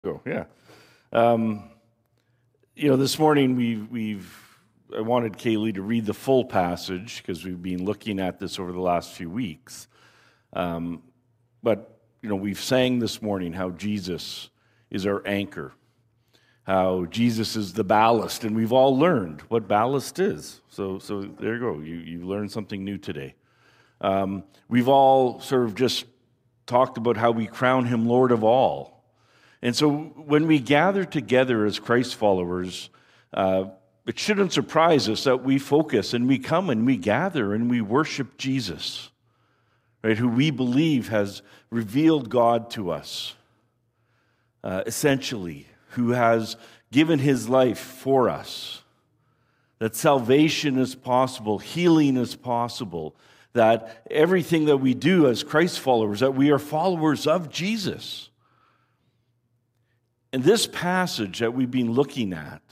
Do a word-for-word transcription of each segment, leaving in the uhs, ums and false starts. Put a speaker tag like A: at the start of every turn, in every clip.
A: Go, yeah. Um, you know, this morning we've, we've I wanted Kaylee to read the full passage because we've been looking at this over the last few weeks. Um, but, you know, we've sang this morning how Jesus is our anchor, how Jesus is the ballast, and we've all learned what ballast is. So, so there you go. You, you learned something new today. Um, we've all sort of just talked about how we crown him Lord of all. And so when we gather together as Christ followers, uh, it shouldn't surprise us that we focus and we come and we gather and we worship Jesus, right? Who we believe has revealed God to us, uh, essentially, who has given his life for us, that salvation is possible, healing is possible, that everything that we do as Christ followers, that we are followers of Jesus. And this passage that we've been looking at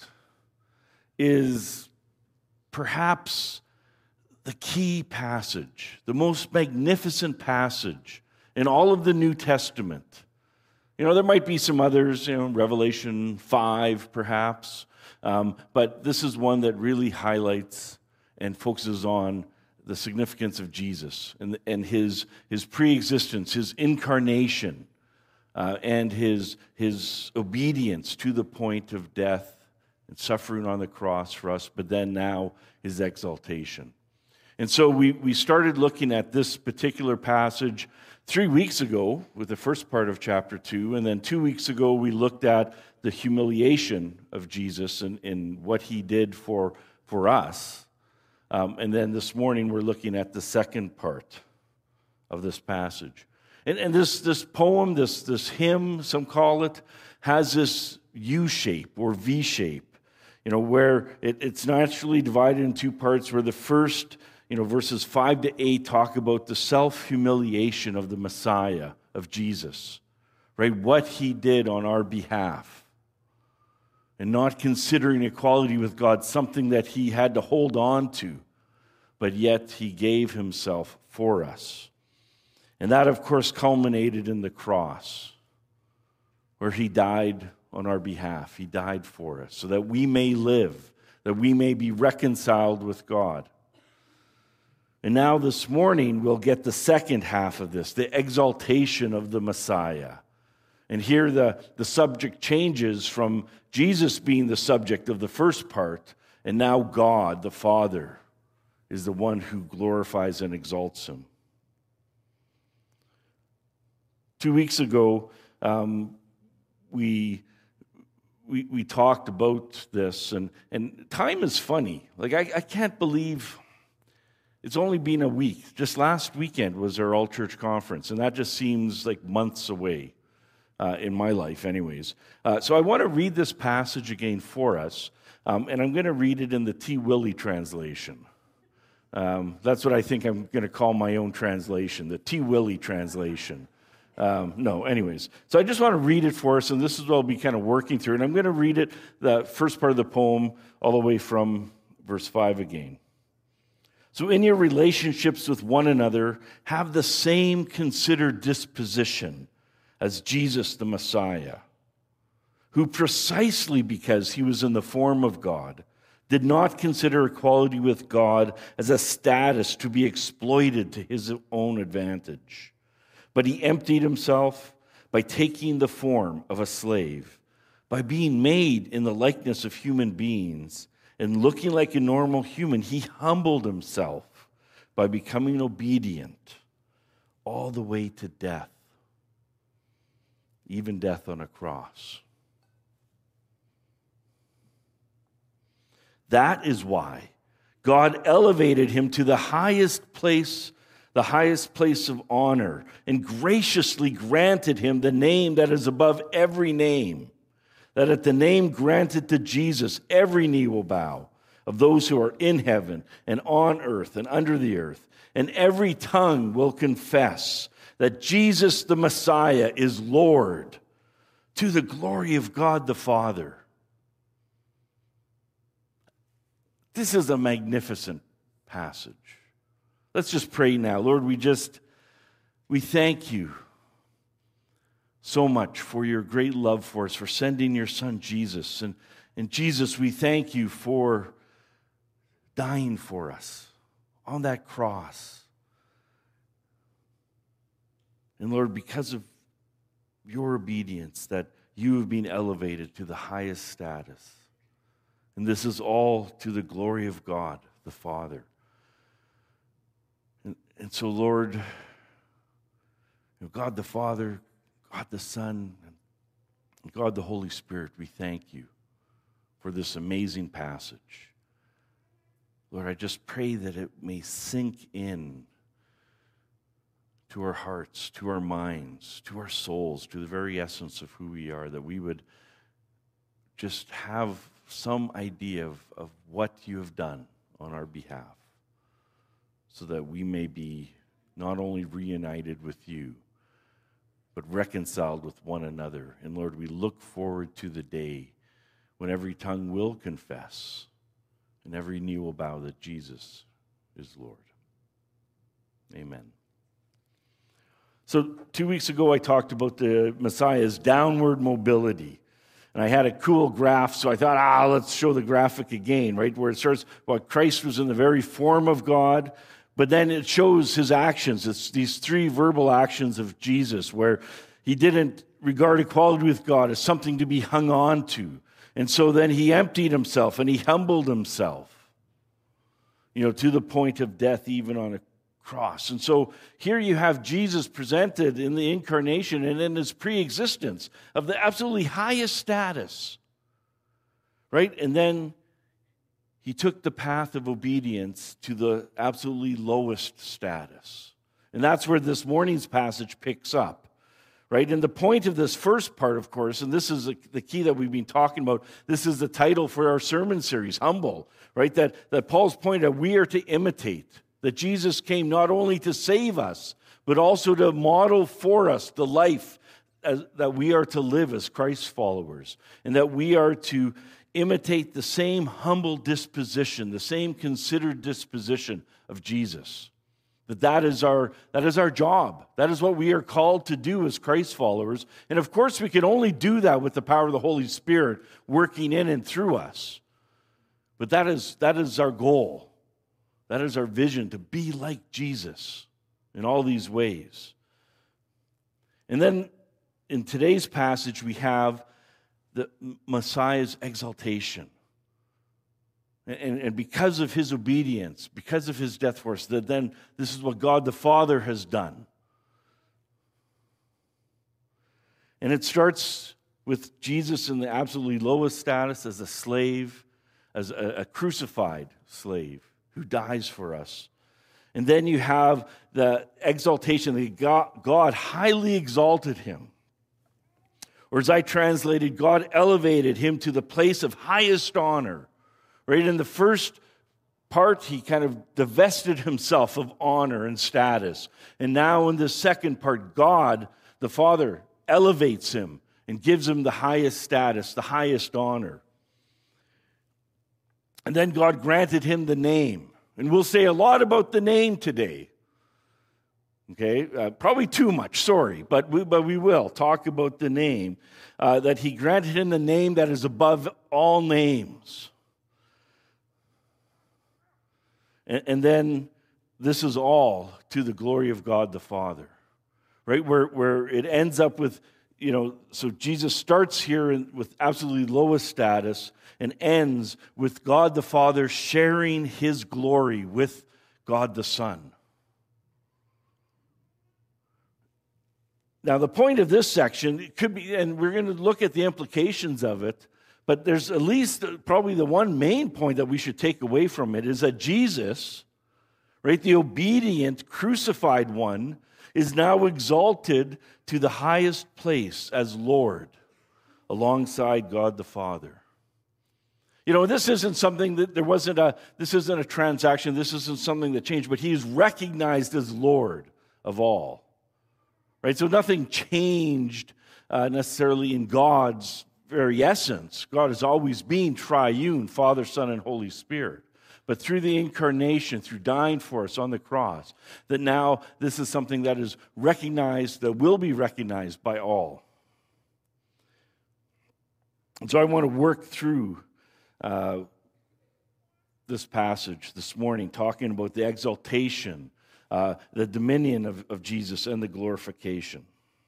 A: is perhaps the key passage, the most magnificent passage in all of the New Testament. You know, there might be some others, you know, Revelation five perhaps, um, but this is one that really highlights and focuses on the significance of Jesus and, and his, his pre-existence, his incarnation, Uh, and his, his obedience to the point of death and suffering on the cross for us, but then now his exaltation. And so we, we started looking at this particular passage three weeks ago with the first part of chapter two, and then two weeks ago we looked at the humiliation of Jesus and, and what he did for, for us. Um, and then this morning we're looking at the second part of this passage. And, and this, this poem, this, this hymn, some call it, has this U-shape or V-shape, you know, where it, it's naturally divided in two parts, where the first, you know, verses five to eight talk about the self-humiliation of the Messiah, of Jesus, right? What he did on our behalf. And not considering equality with God something that he had to hold on to, but yet he gave himself for us. And that, of course, culminated in the cross, where he died on our behalf. He died for us so that we may live, that we may be reconciled with God. And now this morning, we'll get the second half of this, the exaltation of the Messiah. And here the, the subject changes from Jesus being the subject of the first part, and now God, the Father, is the one who glorifies and exalts him. Two weeks ago, um, we, we we talked about this, and, and time is funny. Like, I, I can't believe it's only been a week. Just last weekend was our all-church conference, and that just seems like months away uh, in my life anyways. Uh, so I want to read this passage again for us, um, and I'm going to read it in the T. Willie translation. Um, that's what I think I'm going to call my own translation, the T. Willie translation. Um, no, anyways. So I just want to read it for us, and this is what I'll be kind of working through. And I'm going to read it, the first part of the poem, all the way from verse five again. So in your relationships with one another, have the same considered disposition as Jesus the Messiah, who precisely because he was in the form of God, did not consider equality with God as a status to be exploited to his own advantage. But he emptied himself by taking the form of a slave, by being made in the likeness of human beings, and looking like a normal human, he humbled himself by becoming obedient all the way to death, even death on a cross. That is why God elevated him to the highest place the highest place of honor, and graciously granted him the name that is above every name, that at the name granted to Jesus, every knee will bow, of those who are in heaven and on earth and under the earth, and every tongue will confess that Jesus the Messiah is Lord, to the glory of God the Father. This is a magnificent passage. Let's just pray now. Lord, we just, we thank you so much for your great love for us, for sending your Son, Jesus. And, and Jesus, we thank you for dying for us on that cross. And Lord, because of your obedience, that you have been elevated to the highest status. And this is all to the glory of God, the Father. And, and so, Lord, you know, God the Father, God the Son, and God the Holy Spirit, we thank you for this amazing passage. Lord, I just pray that it may sink in to our hearts, to our minds, to our souls, to the very essence of who we are, that we would just have some idea of, of what you have done on our behalf, so that we may be not only reunited with you, but reconciled with one another. And Lord, we look forward to the day when every tongue will confess and every knee will bow that Jesus is Lord. Amen. So two weeks ago, I talked about the Messiah's downward mobility. And I had a cool graph, so I thought, ah, let's show the graphic again, right? Where it starts, well, Christ was in the very form of God, but then it shows his actions. It's these three verbal actions of Jesus, where he didn't regard equality with God as something to be hung on to. And so then he emptied himself and he humbled himself, you know, to the point of death, even on a cross. And so here you have Jesus presented in the incarnation and in his pre-existence of the absolutely highest status, right? And then he took the path of obedience to the absolutely lowest status. And that's where this morning's passage picks up, right? And the point of this first part, of course, and this is the key that we've been talking about, this is the title for our sermon series, Humble, right? That, that Paul's point that we are to imitate. That Jesus came not only to save us, but also to model for us the life as, that we are to live as Christ's followers. And that we are to imitate the same humble disposition, the same considered disposition of Jesus. That that is our, that is our job. That is what we are called to do as Christ's followers. And of course, we can only do that with the power of the Holy Spirit working in and through us. But that is, that is our goal. That is our vision, to be like Jesus in all these ways. And then in today's passage, we have the Messiah's exaltation. And, and because of his obedience, because of his death for us, that then this is what God the Father has done. And it starts with Jesus in the absolutely lowest status as a slave, as a, a crucified slave who dies for us. And then you have the exaltation that God, God highly exalted him. Or as I translated, God elevated him to the place of highest honor. Right? In the first part, he kind of divested himself of honor and status. And now in the second part, God, the Father, elevates him and gives him the highest status, the highest honor. And then God granted him the name. And we'll say a lot about the name today. Okay, uh, probably too much, sorry, but we, but we will talk about the name. Uh, that he granted him the name that is above all names. And, and then this is all to the glory of God the Father. Right, where, where it ends up with, you know, so Jesus starts here in, with absolutely lowest status and ends with God the Father sharing his glory with God the Son. Now, the point of this section, it could be, and we're going to look at the implications of it, but there's at least probably the one main point that we should take away from it is that Jesus, right, the obedient, crucified one, is now exalted to the highest place as Lord, alongside God the Father. You know, this isn't something that there wasn't a, this isn't a transaction, this isn't something that changed, but he is recognized as Lord of all. Right? So nothing changed uh, necessarily in God's very essence. God has always been triune, Father, Son, and Holy Spirit. But through the incarnation, through dying for us on the cross, that now this is something that is recognized, that will be recognized by all. And so I want to work through uh, this passage this morning, talking about the exaltation, uh, the dominion of, of Jesus, and the glorification.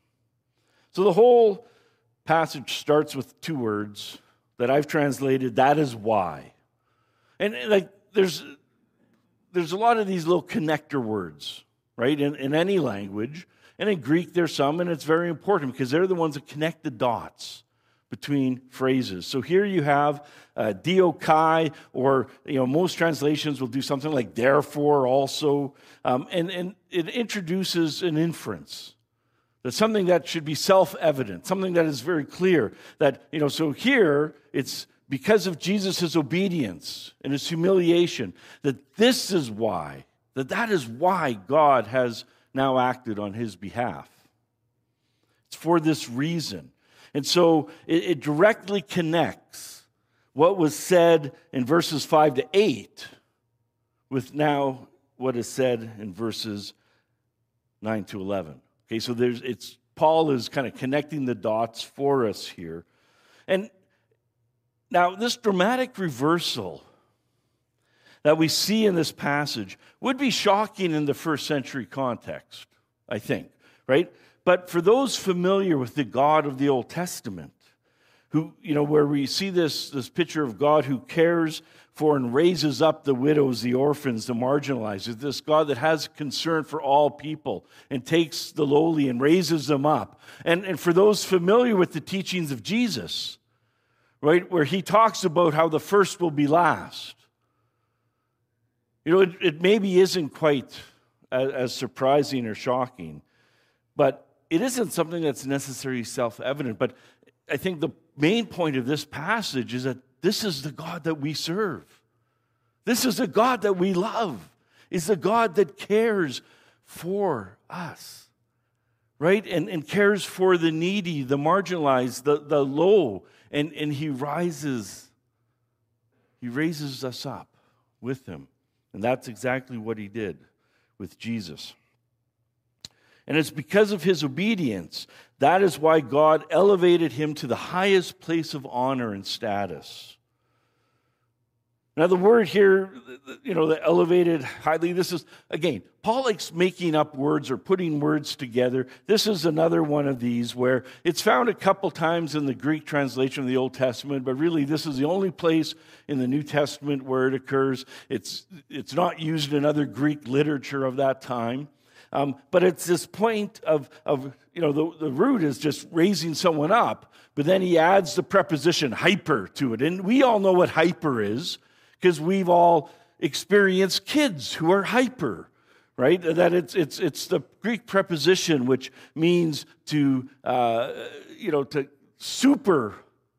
A: So the whole passage starts with two words that I've translated, "that is why." And like there's there's a lot of these little connector words, right, in, in any language. And in Greek there's some, and it's very important because they're the ones that connect the dots between phrases. So here you have uh, diokai, or you know most translations will do something like therefore also, um, and, and it introduces an inference. That's something that should be self-evident, something that is very clear. That, you know, so here it's because of Jesus' obedience and his humiliation that this is why, that that is why God has now acted on his behalf. It's for this reason. And so it, it directly connects what was said in verses five to eight with now what is said in verses nine to eleven. Okay, so there's it's Paul is kind of connecting the dots for us here. And now this dramatic reversal that we see in this passage would be shocking in the first century context, I think, right? But for those familiar with the God of the Old Testament, who, you know, where we see this, this picture of God who cares for and raises up the widows, the orphans, the marginalized, this God that has concern for all people and takes the lowly and raises them up. And, and for those familiar with the teachings of Jesus, right, where he talks about how the first will be last, you know, it, it maybe isn't quite as, as surprising or shocking, but it isn't something that's necessarily self-evident. But I think the main point of this passage is that this is the God that we serve. This is the God that we love. It's the God that cares for us, right? And, and cares for the needy, the marginalized, the, the low. And, and he rises, he raises us up with him. And that's exactly what he did with Jesus. And it's because of his obedience, that is why God elevated him to the highest place of honor and status. Now the word here, you know, the elevated highly, this is, again, Paul likes making up words or putting words together. This is another one of these where it's found a couple times in the Greek translation of the Old Testament, but really this is the only place in the New Testament where it occurs. It's, it's not used in other Greek literature of that time. Um, but it's this point of, of you know, the, the root is just raising someone up, but then he adds the preposition hyper to it. And we all know what hyper is because we've all experienced kids who are hyper, right? That it's it's it's the Greek preposition which means to, uh, you know, to super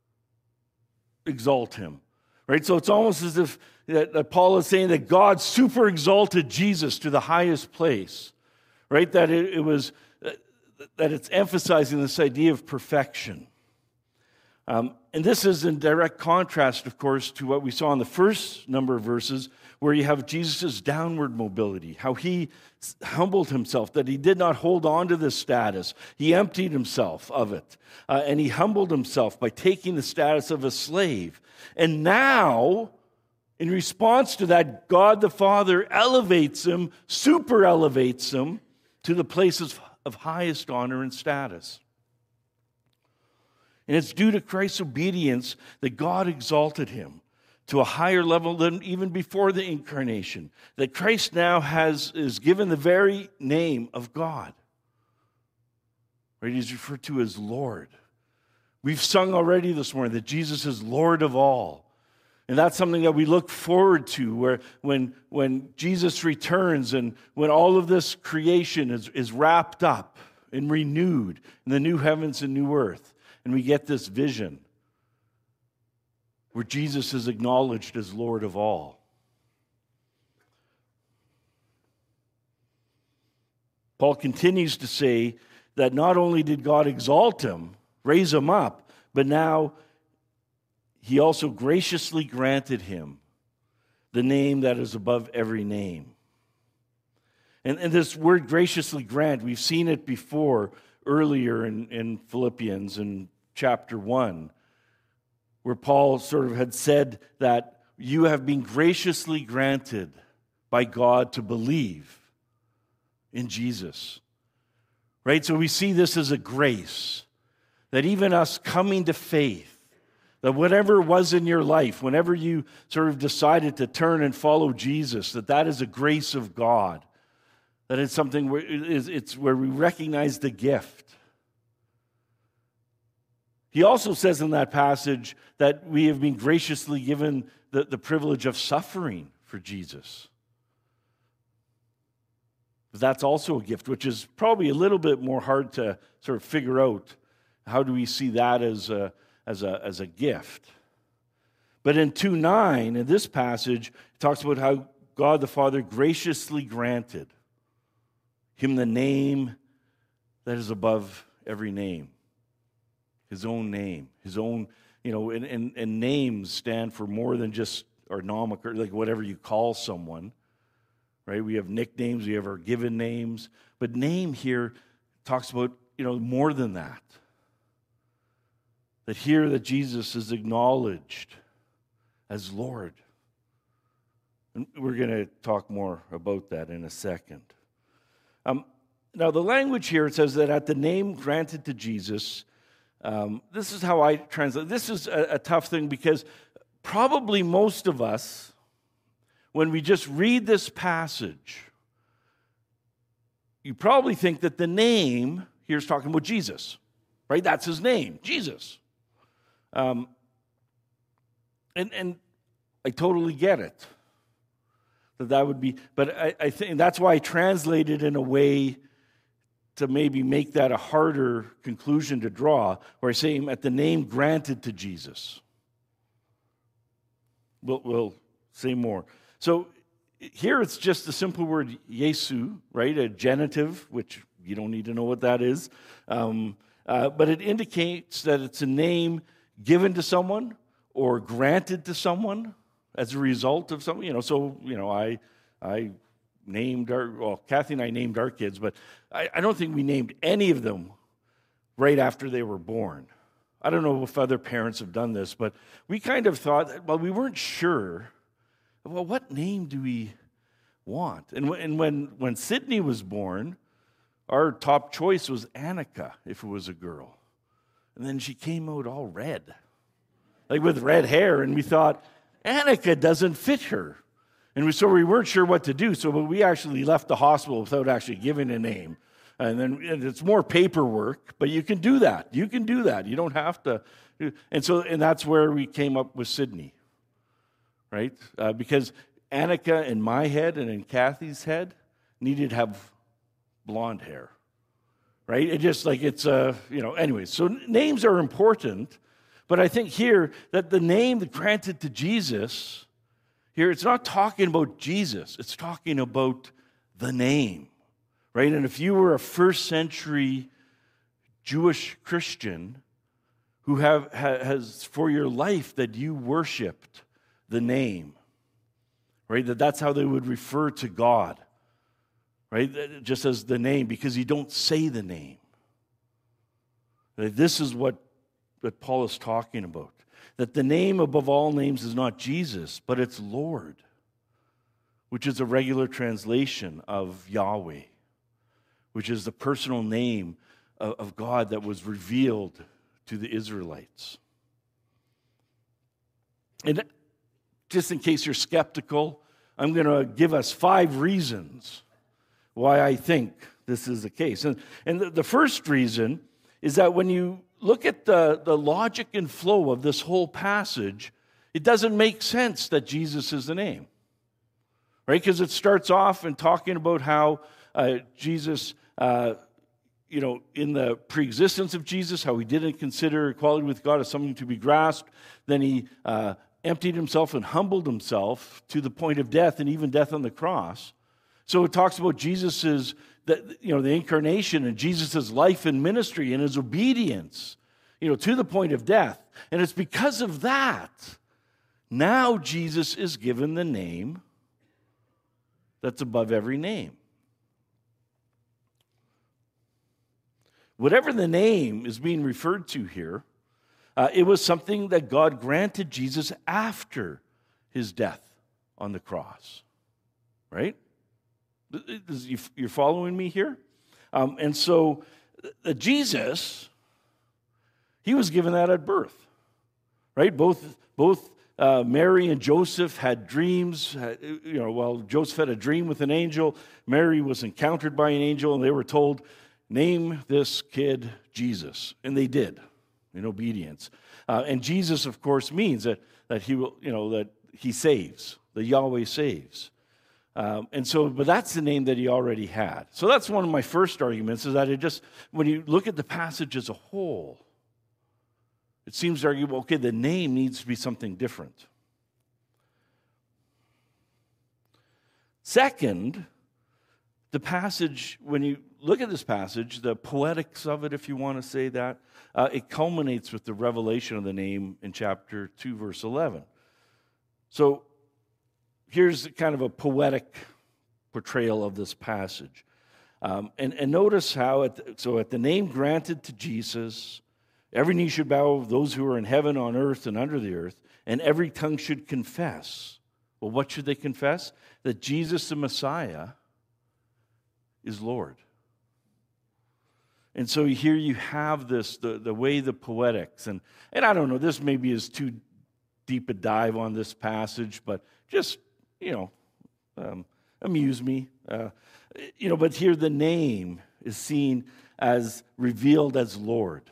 A: exalt him, right? So it's almost as if that, that Paul is saying that God super exalted Jesus to the highest place. Right, that it, it was that it's emphasizing this idea of perfection, um, and this is in direct contrast, of course, to what we saw in the first number of verses, where you have Jesus' downward mobility, how he humbled himself, that he did not hold on to this status, he emptied himself of it, uh, and he humbled himself by taking the status of a slave, and now, in response to that, God the Father elevates him, super elevates him, to the places of highest honor and status. And it's due to Christ's obedience that God exalted him to a higher level than even before the incarnation. That Christ now has is given the very name of God. Right? He's referred to as Lord. We've sung already this morning that Jesus is Lord of all. And that's something that we look forward to, where when, when Jesus returns and when all of this creation is, is wrapped up and renewed in the new heavens and new earth. And we get this vision where Jesus is acknowledged as Lord of all. Paul continues to say that not only did God exalt him, raise him up, but now he also graciously granted him the name that is above every name. And, and this word graciously grant, we've seen it before earlier in, in Philippians in chapter one, where Paul sort of had said that you have been graciously granted by God to believe in Jesus. Right? So we see this as a grace, that even us coming to faith, that whatever was in your life, whenever you sort of decided to turn and follow Jesus, that that is a grace of God. That it's something where it's where we recognize the gift. He also says in that passage that we have been graciously given the, the privilege of suffering for Jesus. That's also a gift, which is probably a little bit more hard to sort of figure out. How do we see that as a As a, as a gift? But in two nine, in this passage, it talks about how God the Father graciously granted him the name that is above every name. His own name. His own, you know, and, and, and names stand for more than just our nomenclature, like whatever you call someone. Right? We have nicknames, we have our given names. But name here talks about, you know, more than that. That here that Jesus is acknowledged as Lord. And we're going to talk more about that in a second. Um, now, the language here, it says that at the name granted to Jesus, um, this is how I translate. This is a, a tough thing because probably most of us, when we just read this passage, you probably think that the name here is talking about Jesus. Right? That's his name, Jesus. Um, and and I totally get it. That that would be, but I, I think that's why I translated in a way to maybe make that a harder conclusion to draw, where I say at the name granted to Jesus. We'll, we'll say more. So here it's just the simple word Yesu, right? A genitive, which you don't need to know what that is. Um, uh, but it indicates that it's a name given to someone or granted to someone as a result of something. You know, so, you know, I I named our, well, Kathy and I named our kids, but I, I don't think we named any of them right after they were born. I don't know if other parents have done this, but we kind of thought, that, well, we weren't sure, well, what name do we want? And, w- and when, when Sydney was born, our top choice was Annika, if it was a girl. And then she came out all red, like with red hair, and we thought, Annika doesn't fit her. And we, so we weren't sure what to do, so we actually left the hospital without actually giving a name. And then and it's more paperwork, but you can do that. You can do that. You don't have to. And so, and that's where we came up with Sydney, right? Uh, because Annika in my head and in Kathy's head needed to have blonde hair. Right? It just like it's, uh, you know, anyways. So names are important, but I think here that the name that granted to Jesus, here it's not talking about Jesus, it's talking about the name, right? And if you were a first century Jewish Christian who have has for your life that you worshiped the name, right? That that's how they would refer to God. Right? Just as the name, because you don't say the name. This is what, what Paul is talking about. That the name above all names is not Jesus, but it's Lord, which is a regular translation of Yahweh, which is the personal name of, of God that was revealed to the Israelites. And just in case you're skeptical, I'm going to give us five reasons why I think this is the case. And, and the, the first reason is that when you look at the, the logic and flow of this whole passage, it doesn't make sense that Jesus is the name. Right? Because it starts off in talking about how uh, Jesus, uh, you know, in the preexistence of Jesus, how he didn't consider equality with God as something to be grasped. Then he uh, emptied himself and humbled himself to the point of death, and even death on the cross. So it talks about Jesus's, the, you know, the incarnation and Jesus's life and ministry and his obedience, you know, to the point of death. And it's because of that, now Jesus is given the name that's above every name. Whatever the name is being referred to here, Uh, it was something that God granted Jesus after his death on the cross, right? You're following me here? Um, and so uh, Jesus, he was given that at birth, right? Both, both uh, Mary and Joseph had dreams. Had, you know, well, Joseph had a dream with an angel. Mary was encountered by an angel, and they were told, name this kid Jesus. And they did, in obedience. Uh, and Jesus, of course, means that, that he will, you know, that he saves, that Yahweh saves. Um, and so, but that's the name that he already had. So that's one of my first arguments, is that it just, when you look at the passage as a whole, it seems to argue, okay, the name needs to be something different. Second, the passage, when you look at this passage, the poetics of it, if you want to say that, uh, it culminates with the revelation of the name in chapter two, verse eleven. So here's kind of a poetic portrayal of this passage. Um, and, and notice how, at the, so at the name granted to Jesus, every knee should bow of those who are in heaven, on earth, and under the earth, and every tongue should confess. Well, what should they confess? That Jesus the Messiah is Lord. And so here you have this, the, the way the poetics, and, and I don't know, this maybe is too deep a dive on this passage, but just, you know, um, amuse me. Uh, you know, but here the name is seen as revealed as Lord.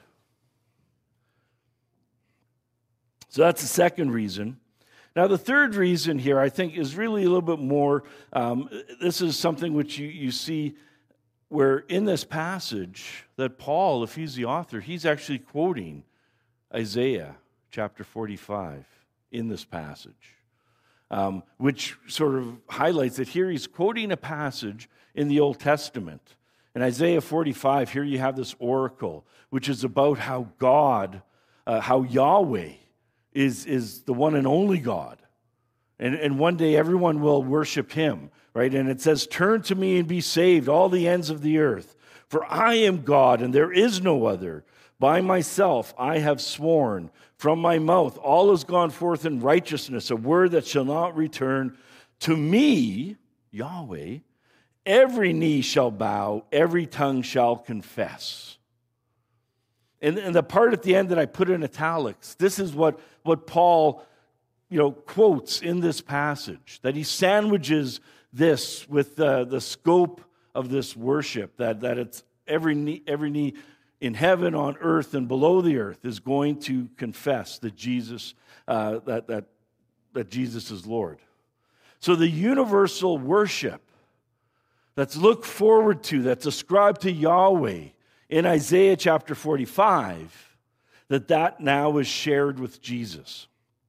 A: So that's the second reason. Now, the third reason here, I think, is really a little bit more, um, this is something which you, you see where in this passage that Paul, if he's the author, he's actually quoting Isaiah chapter forty-five in this passage, um, which sort of highlights that here he's quoting a passage in the Old Testament. In Isaiah forty-five, here you have this oracle, which is about how God, uh, how Yahweh is, is the one and only God. And, and one day everyone will worship him, right? And it says, turn to me and be saved, all the ends of the earth. For I am God and there is no other. By myself I have sworn. From my mouth all has gone forth in righteousness, a word that shall not return. To me, Yahweh, every knee shall bow, every tongue shall confess. And, and the part at the end that I put in italics, this is what, what Paul, you know, quotes in this passage, that he sandwiches this with uh, the scope of this worship, that, that it's every knee, every knee in heaven, on earth, and below the earth is going to confess that Jesus, uh, that, that, that Jesus is Lord. So the universal worship that's looked forward to, that's ascribed to Yahweh in Isaiah chapter forty-five, that that now is shared with Jesus,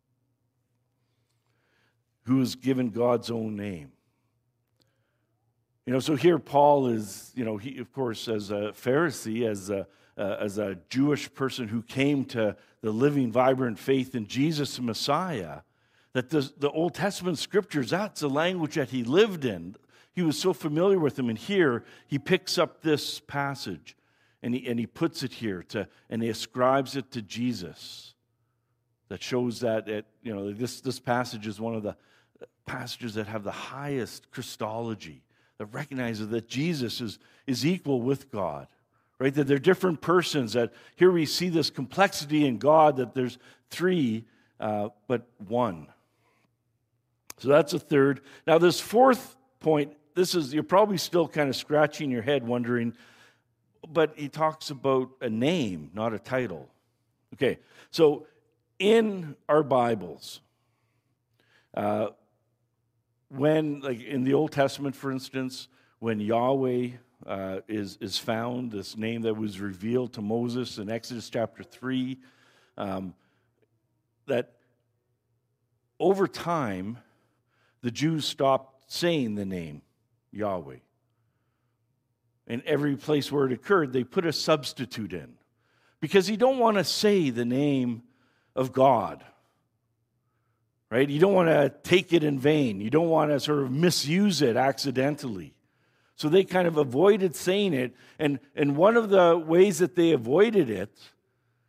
A: who is given God's own name. You know, so here Paul is, you know, he, of course, as a Pharisee, as a, uh, as a Jewish person who came to the living, vibrant faith in Jesus the Messiah, that the, the Old Testament scriptures, that's the language that he lived in. He was so familiar with them. And here he picks up this passage and he, and he puts it here to, and he ascribes it to Jesus. That shows that, it, you know, this, this passage is one of the passages that have the highest Christology, that recognizes that Jesus is, is equal with God, right? That they're different persons, that here we see this complexity in God, that there's three, uh, but one. So that's a third. Now this fourth point, this is, you're probably still kind of scratching your head wondering, but he talks about a name, not a title. Okay, so in our Bibles, uh, when, like in the Old Testament, for instance, when Yahweh uh, is, is found, this name that was revealed to Moses in Exodus chapter three, um, that over time, the Jews stopped saying the name Yahweh. In every place where it occurred, they put a substitute in, because you don't want to say the name of God. Right? You don't want to take it in vain. You don't want to sort of misuse it accidentally. So they kind of avoided saying it. And, and one of the ways that they avoided it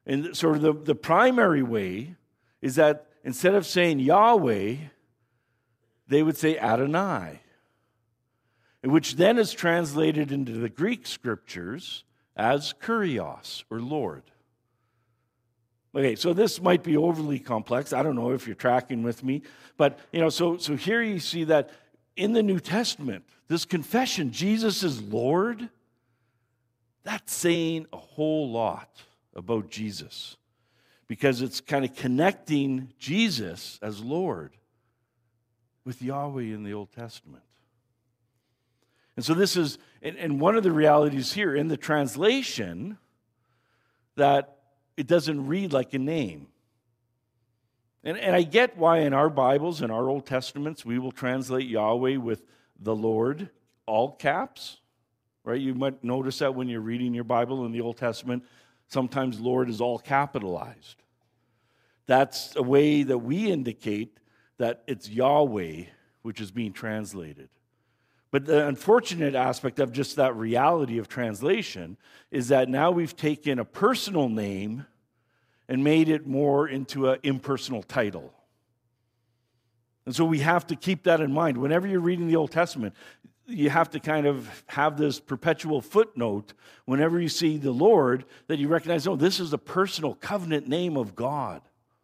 A: And sort of the, the primary way is that instead of saying Yahweh, they would say Adonai, which then is translated into the Greek scriptures as Kurios, or Lord. Okay, so this might be overly complex. I don't know if you're tracking with me. But, you know, so, so here you see that in the New Testament, this confession, Jesus is Lord, that's saying a whole lot about Jesus, because it's kind of connecting Jesus as Lord with Yahweh in the Old Testament. And so this is, and, and one of the realities here in the translation, that it doesn't read like a name. And, and I get why in our Bibles, in our Old Testaments, we will translate Yahweh with the Lord, all caps, right? You might notice that when you're reading your Bible in the Old Testament, sometimes Lord is all capitalized. That's a way that we indicate that it's Yahweh which is being translated. But the unfortunate aspect of just that reality of translation is that now we've taken a personal name and made it more into an impersonal title. And so we have to keep that in mind. Whenever you're reading the Old Testament, you have to kind of have this perpetual footnote whenever you see the Lord, that you recognize, oh, this is a personal covenant name of God.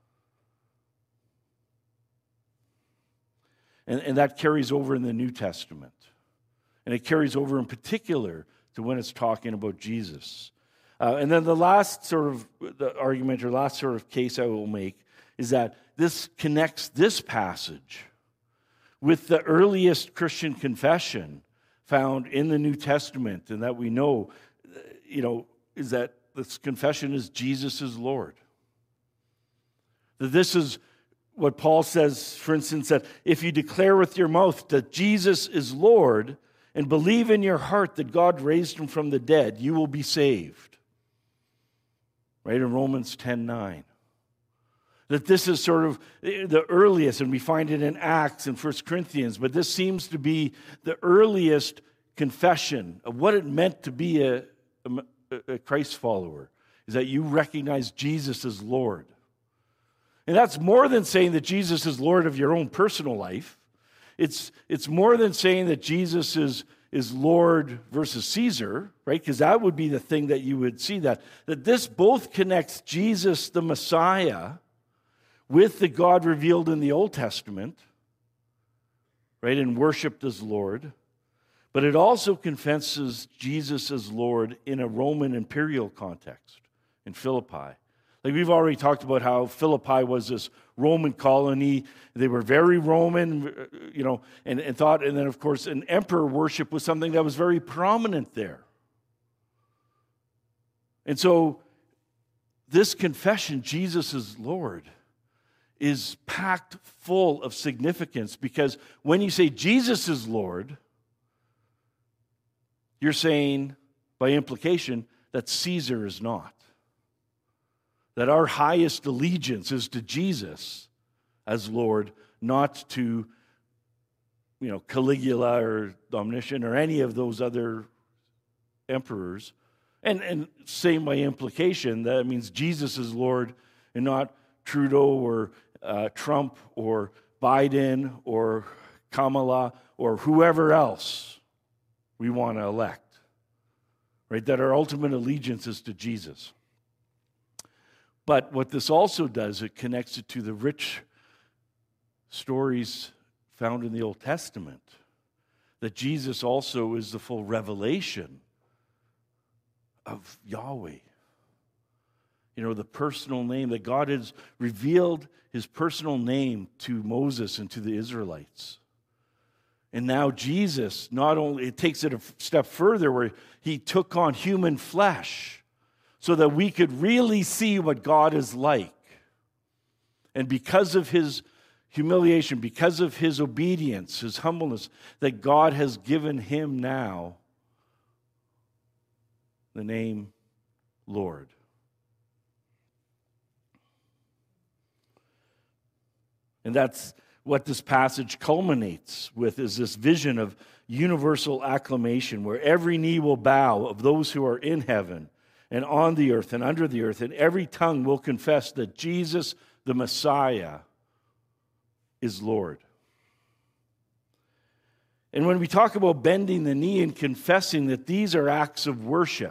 A: And, and that carries over in the New Testament. And it carries over in particular to when it's talking about Jesus. Uh, and then the last sort of the argument or last sort of case I will make is that this connects this passage with the earliest Christian confession found in the New Testament, and that we know, you know, is that this confession is Jesus is Lord. That this is what Paul says, for instance, that if you declare with your mouth that Jesus is Lord and believe in your heart that God raised him from the dead, you will be saved. Right in Romans ten nine. That this is sort of the earliest, and we find it in Acts and First Corinthians, but this seems to be the earliest confession of what it meant to be a, a, a Christ follower, is that you recognize Jesus as Lord. And that's more than saying that Jesus is Lord of your own personal life. It's, it's more than saying that Jesus is, is Lord versus Caesar, right? Because that would be the thing that you would see that. That this both connects Jesus, the Messiah, with the God revealed in the Old Testament, right, and worshipped as Lord, but it also confesses Jesus as Lord in a Roman imperial context in Philippi. Like we've already talked about how Philippi was this Roman colony. They were very Roman, you know, and, and thought, and then of course an emperor worship was something that was very prominent there. And so this confession, Jesus is Lord, is packed full of significance, because when you say Jesus is Lord, you're saying, by implication, that Caesar is not. That our highest allegiance is to Jesus as Lord, not to, you know, Caligula or Domitian or any of those other emperors. And, and same by implication, that means Jesus is Lord and not Trudeau or uh, Trump or Biden or Kamala or whoever else we want to elect. Right? That our ultimate allegiance is to Jesus. But what this also does, it connects it to the rich stories found in the Old Testament. That Jesus also is the full revelation of Yahweh. You know, the personal name, that God has revealed his personal name to Moses and to the Israelites. And now Jesus, not only, it takes it a step further where he took on human flesh so that we could really see what God is like. And because of his humiliation, because of his obedience, his humbleness, that God has given him now the name Lord. And that's what this passage culminates with, is this vision of universal acclamation where every knee will bow of those who are in heaven and on the earth and under the earth, and every tongue will confess that Jesus, the Messiah, is Lord. And when we talk about bending the knee and confessing that these are acts of worship,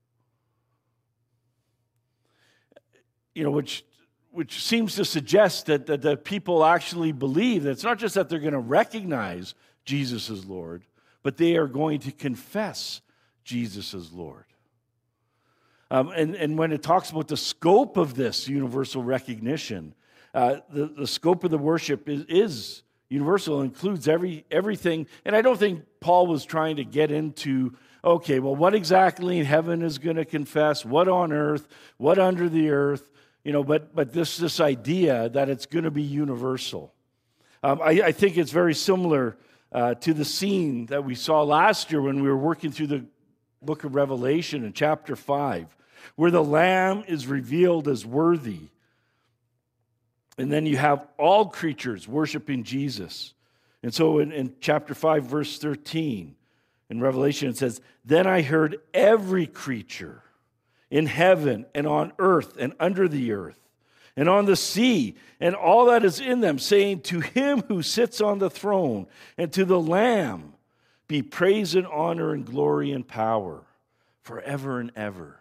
A: you know, which which seems to suggest that, that, that people actually believe that it's not just that they're going to recognize Jesus as Lord, but they are going to confess Jesus as Lord. Um, and, and when it talks about the scope of this universal recognition, uh, the, the scope of the worship is, is universal, includes every everything. And I don't think Paul was trying to get into, okay, well, what exactly in heaven is going to confess? What on earth? What under the earth? You know, but but this this idea that it's going to be universal. Um, I, I think it's very similar uh, to the scene that we saw last year when we were working through the book of Revelation in chapter five, where the Lamb is revealed as worthy. And then you have all creatures worshiping Jesus. And so in, in chapter five, verse thirteen, in Revelation, it says, "Then I heard every creature in heaven and on earth and under the earth and on the sea and all that is in them, saying, to him who sits on the throne and to the Lamb be praise and honor and glory and power forever and ever."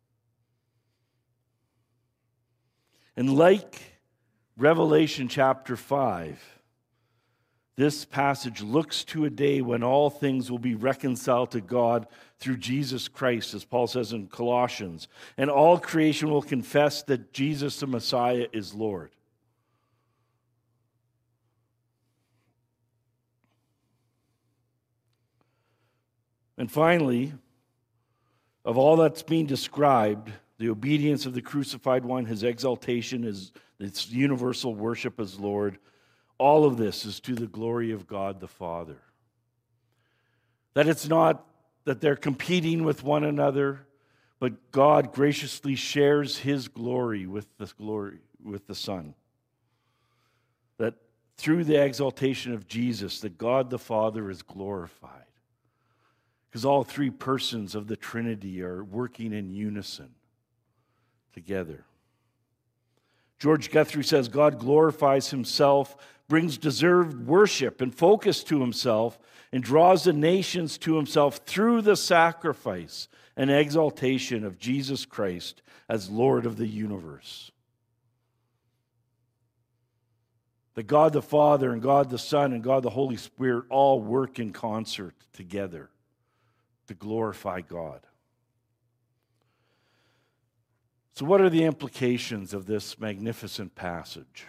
A: And like Revelation chapter five, this passage looks to a day when all things will be reconciled to God through Jesus Christ, as Paul says in Colossians, and all creation will confess that Jesus the Messiah is Lord. And finally, of all that's being described, the obedience of the crucified one, his exaltation, his, his universal worship as Lord, all of this is to the glory of God the Father. That it's not that they're competing with one another, but God graciously shares his glory with the glory with the Son. That through the exaltation of Jesus, that God the Father is glorified. Because all three persons of the Trinity are working in unison together. George Guthrie says, God glorifies himself, brings deserved worship and focus to himself, and draws the nations to himself through the sacrifice and exaltation of Jesus Christ as Lord of the universe. That God the Father and God the Son and God the Holy Spirit all work in concert together to glorify God. So what are the implications of this magnificent passage?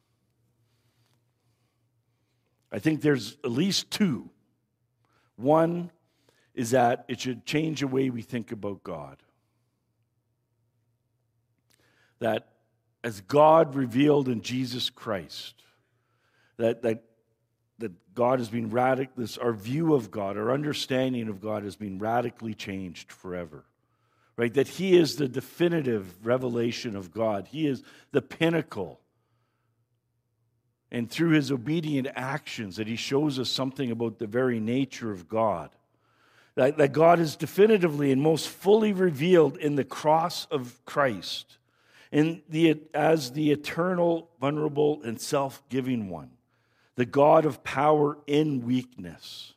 A: I think there's at least two. One is that it should change the way we think about God. That as God revealed in Jesus Christ, that, that, that God has been radical, this, our view of God, our understanding of God has been radically changed forever. Right? That he is the definitive revelation of God. He is the pinnacle. And through his obedient actions, that he shows us something about the very nature of God. That, that God is definitively and most fully revealed in the cross of Christ, in the, as the eternal, vulnerable, and self-giving one. The God of power in weakness.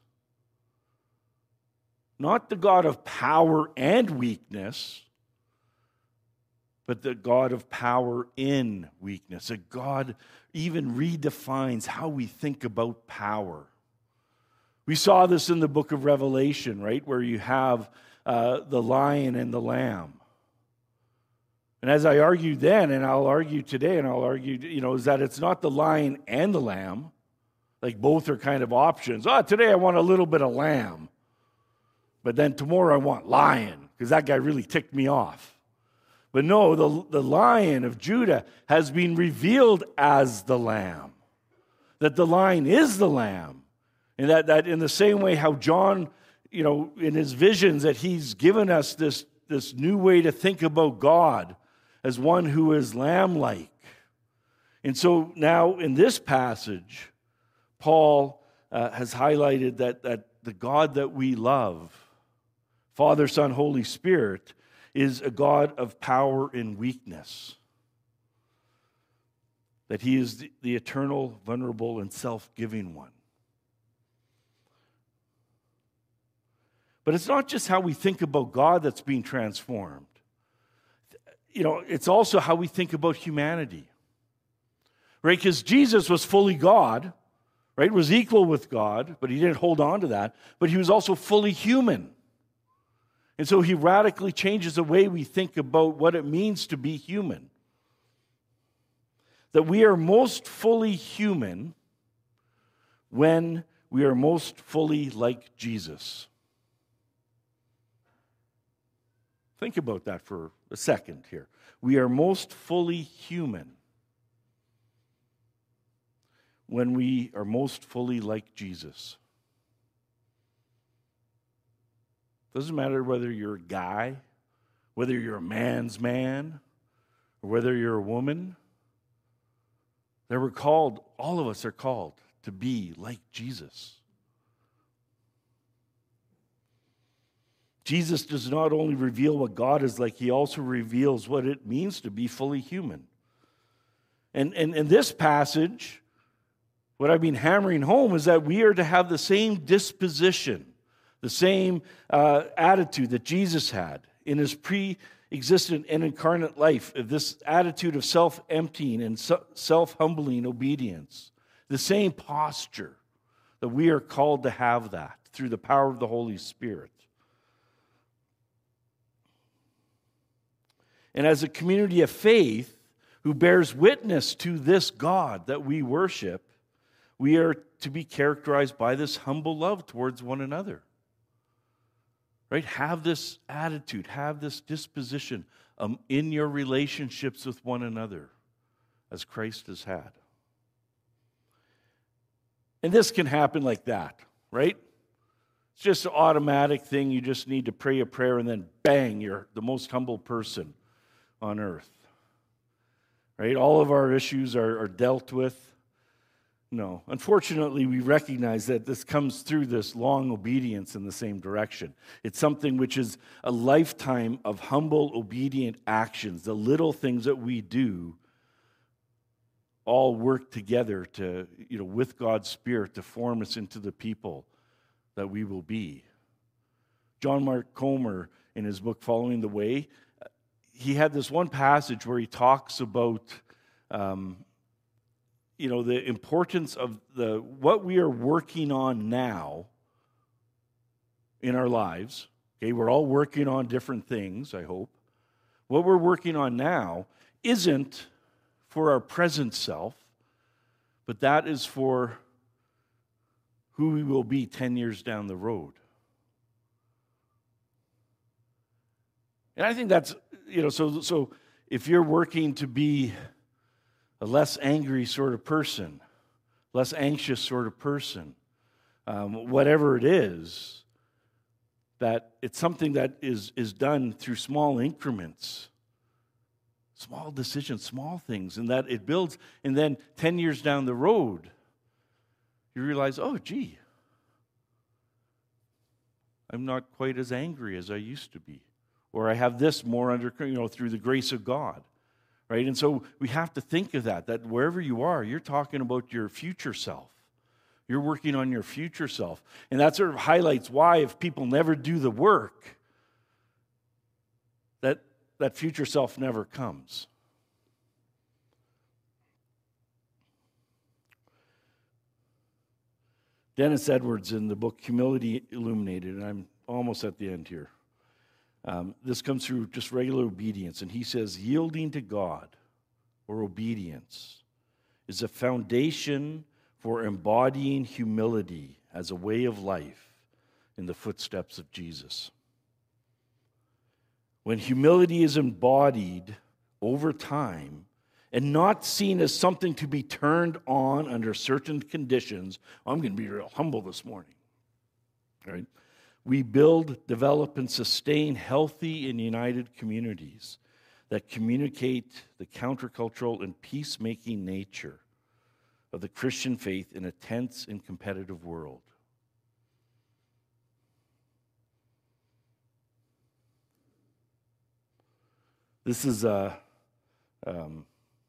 A: Not the God of power and weakness, but the God of power in weakness. A God even redefines how we think about power. We saw this in the book of Revelation, right, where you have uh, the lion and the lamb. And as I argued then, and I'll argue today, and I'll argue, you know, is that it's not the lion and the lamb. Like both are kind of options. Oh, today I want a little bit of lamb. But then tomorrow I want lion, because that guy really ticked me off. But no, the, the Lion of Judah has been revealed as the Lamb. That the Lion is the Lamb. And that, that in the same way how John, you know, in his visions, that he's given us this, this new way to think about God as one who is lamb-like. And so now in this passage, Paul uh, has highlighted that, that the God that we love, Father, Son, Holy Spirit, is a God of power and weakness. That he is the, the eternal, vulnerable, and self-giving one. But it's not just how we think about God that's being transformed. You know, it's also how we think about humanity. Right? Because Jesus was fully God, right? Was equal with God, but he didn't hold on to that. But he was also fully human. And so he radically changes the way we think about what it means to be human. That we are most fully human when we are most fully like Jesus. Think about that for a second here. We are most fully human when we are most fully like Jesus. Doesn't matter whether you're a guy, whether you're a man's man, or whether you're a woman. They were called, all of us are called to be like Jesus. Jesus does not only reveal what God is like, he also reveals what it means to be fully human. And in and, and this passage, what I've been hammering home is that we are to have the same disposition, the same uh, attitude that Jesus had in his pre-existent and incarnate life, of this attitude of self-emptying and self-humbling obedience, the same posture that we are called to have that through the power of the Holy Spirit. And as a community of faith who bears witness to this God that we worship, we are to be characterized by this humble love towards one another. Right? Have this attitude, have this disposition um, in your relationships with one another, as Christ has had. And this can happen like that, right? It's just an automatic thing. You just need to pray a prayer and then bang, you're the most humble person on earth. Right? All of our issues are, are dealt with. No. Unfortunately, we recognize that this comes through this long obedience in the same direction. It's something which is a lifetime of humble, obedient actions. The little things that we do all work together to, you know, with God's Spirit to form us into the people that we will be. John Mark Comer, in his book Following the Way, he had this one passage where he talks about um, you know, the importance of the what we are working on now in our lives. Okay, we're all working on different things, I hope. What we're working on now isn't for our present self, but that is for who we will be ten years down the road. And I think that's, you know, so so if you're working to be a less angry sort of person, less anxious sort of person, um, whatever it is, that it's something that is, is done through small increments, small decisions, small things, and that it builds. And then ten years down the road, you realize, oh, gee, I'm not quite as angry as I used to be. Or I have this more under, you know, through the grace of God. Right? And so we have to think of that, that wherever you are, you're talking about your future self. You're working on your future self. And that sort of highlights why, if people never do the work, that that future self never comes. Dennis Edwards, in the book Humility Illuminated, and I'm almost at the end here. Um, this comes through just regular obedience. And he says, yielding to God, or obedience, is a foundation for embodying humility as a way of life in the footsteps of Jesus. When humility is embodied over time and not seen as something to be turned on under certain conditions, I'm going to be real humble this morning, right? We build, develop, and sustain healthy and united communities that communicate the countercultural and peacemaking nature of the Christian faith in a tense and competitive world. This is uh, um,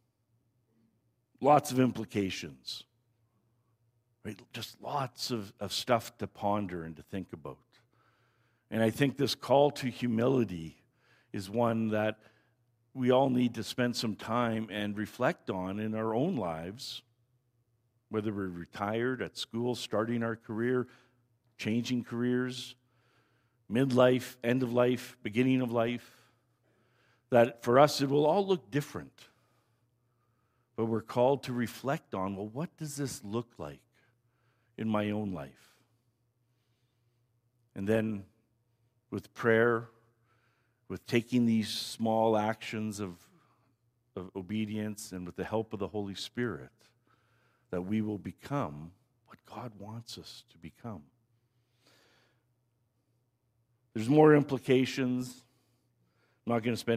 A: lots of implications, right? Just lots of, of stuff to ponder and to think about. And I think this call to humility is one that we all need to spend some time and reflect on in our own lives, whether we're retired, at school, starting our career, changing careers, midlife, end of life, beginning of life. That for us, it will all look different. But we're called to reflect on, well, what does this look like in my own life? And then with prayer, with taking these small actions of, of obedience and with the help of the Holy Spirit, that we will become what God wants us to become. There's more implications. I'm not going to spend